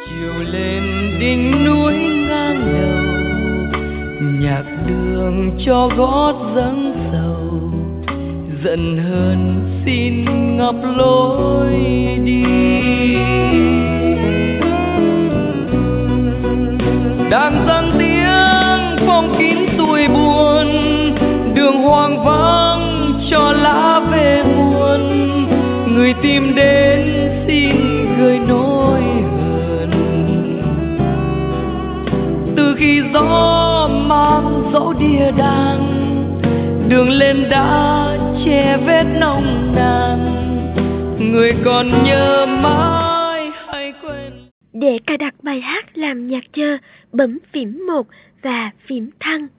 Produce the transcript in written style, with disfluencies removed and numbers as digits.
chiều lên đỉnh núi ngang đầu, nhạc đường cho gót dâng sầu, giận hờn xin ngập lối đi. Đàn dâng tiếng phong kín tuổi buồn, đường hoang vắng cho lá về muôn, người tìm đến xin gửi nỗi hờn. Từ khi gió mang dẫu đìa đàng, đường lên đã che vết nồng nàn, người còn nhớ mãi hay quên. Để cài đặt bài hát làm nhạc chờ, bấm phím 1 và phím thăng.